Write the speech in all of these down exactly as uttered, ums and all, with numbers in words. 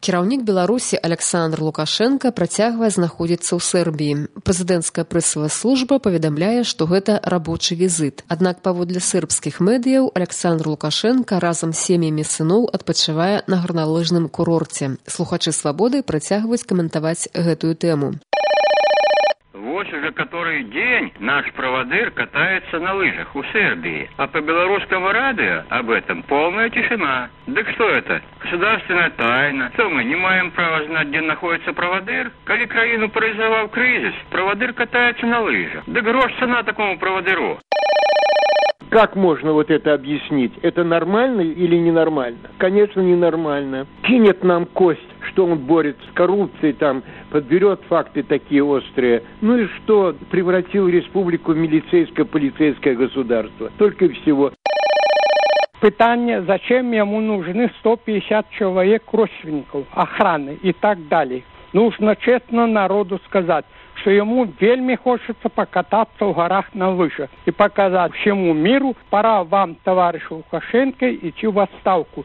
Кіраўнік Беларусі Александр Лукашенко працягвае знаходзіцца ў Сербіі. Прэзідэнцкая прэсавая служба паведамляе, што гэта рабочы візіт. Аднак паводле сербскіх медыяў Александр Лукашенко разам з сем'ямі сыноў адпачывае на гарналыжным курорце. Слухачы «Свабоды» працягваюць каментаваць гэтую тэму. Вот уже который день наш проводыр катается на лыжах у Сербии. А по белорусскому радио об этом полная тишина. Так что это? Государственная тайна. Что мы не маем права знать, где находится проводыр? Коли краину парализовал кризис, проводыр катается на лыжах. Да грош цена такому проводыру. Как можно вот это объяснить? Это нормально или ненормально? Конечно, ненормально. Кинет нам кость, что он борется с коррупцией, там, подберет факты такие острые. Ну и что? Превратил республику в милицейско-полицейское государство. Только и всего. Питание, зачем ему нужны сто пятьдесят человек родственников, охраны и так далее. Нужно честно народу сказать, что ему вельми хочется покататься в горах на лыжах и показать всему миру, пора вам, товарищ Лукашенко, идти в отставку.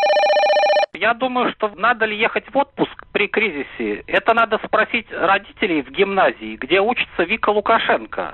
Я думаю, что надо ли ехать в отпуск при кризисе, это надо спросить родителей в гимназии, где учится Вика Лукашенко.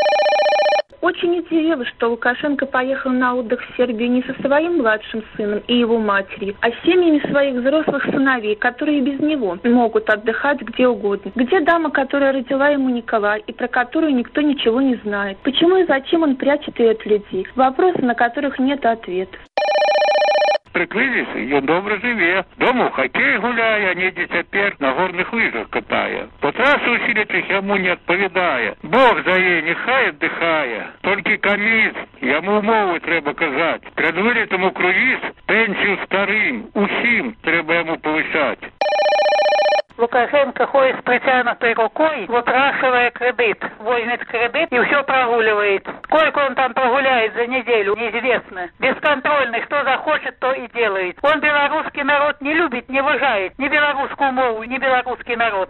Очень удивило, что Лукашенко поехал на отдых в Сербию не со своим младшим сыном и его матерью, а с семьями своих взрослых сыновей, которые без него могут отдыхать где угодно. Где дама, которая родила ему Николая и про которую никто ничего не знает? Почему и зачем он прячет ее от людей? Вопросы, на которых нет ответов. При кризисе ён добре живе. Дома в хоккей гуляє, а не тепер на горних лижах катає. По трасу усилитих йому не відповідає. Бог за її, нехай віддихає. Тільки коміс, йому умови треба казати. Перед вилітом у круїз пенсію старим, усім треба йому повишати. Лукашенко ходит с протянутой рукой, выпрашивая кредит, возьмет кредит и все прогуливает. Сколько он там прогуляет за неделю, неизвестно. Бесконтрольный, что захочет, то и делает. Он белорусский народ не любит, не уважает. Ни белорусскую мову, ни белорусский народ.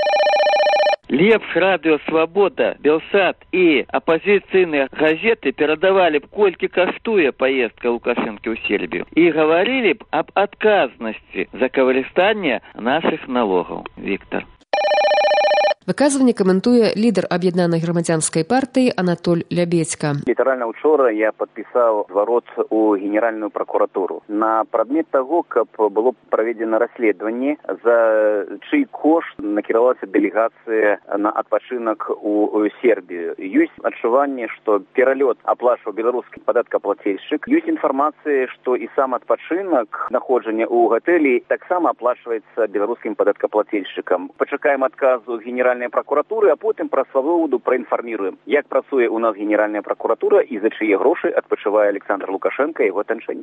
Лепш радыё «Свабода», «Белсат» і апазіцыйныя газеты перадавалі б, колькі каштуе паездка Лукашэнкі ў Сербію і гаварылі б аб адказнасці за каварыстанне нашых налогаў. Віктор. Выказванне каментуе лідар аб'яднанай грамадзянскай партыі Анатоль Лябедзька. Літаральна учора я падпісаў зварот у генеральную прокуратуру на прадмет таго, каб было праведзена расследаванне, за чый кошт накіравалася дэлегацыя на адпачынак у Сербію. Ёсць адчуванне, што пералёт аплачваў беларускі падаткаплацельшчык. Ёсць інфармацыя, што і сам адпачынак, знаходжанне ў гатэлі таксама аплачваецца беларускім падаткаплацельшчыкам. Пачакаем адказу генеральнай прокуратуры, а потым пра свабоду праінфарміруем, як працуе у нас генеральная прокуратура і за чые грошы адпачывае Александр Лукашенко і яго атачэнне.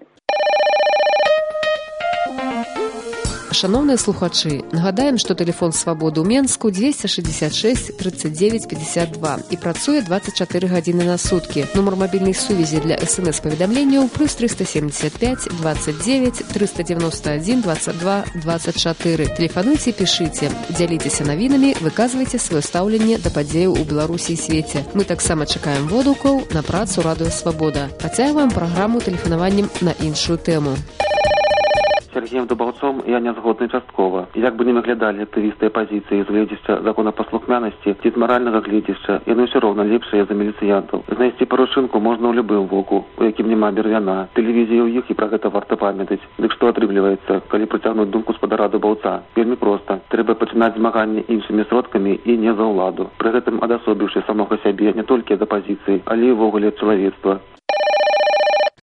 Шановныя слухачы, нагадаем, што тэлефон «Свабоды» ў Менску дзвесце шэсцьдзесят шэсць трыццаць дзевяць пятьдесят два і працуе двадцать чатыры гадзіны на суткі. Нумар мабільнай сувязі для эс эм эс-паведамленняў плюс триста семьдесят пять двадцать девять триста девяносто один двадцать два двадцать четыре. Тэлефануйце, пішыце, дзяліцеся навінамі, выказвайце сваё стаўленне да падзеяў у Беларусі і свеце. Мы таксама чакаем водгукаў на працу радыё «Свабода». Працягваем праграму тэлефанаваннем на іншую тэму. Сергеем Дубаўцом я не згодны часткова. Як бы не выглядалі актывісты апазіцыі з гледзішча законапаслухмянасці ці з маральнага гледзішча, яны ўсё роўна лепшыя за міліцыянтаў. Знайсці парушынку можна ў любым воку, у якім няма бервяна. Тэлевізія ў іх, і пра гэта варта памятаць. Дык што атрымліваецца, калі прыцягнуць думку спадара Дубаўца? Вельмі проста. Трэба пачынаць змаганне іншымі сродкамі і не за ўладу. Пры гэтым адасобіўшы самога сябе не толькі ад апазіцыі, але і ўвогуле ад чалавецтва.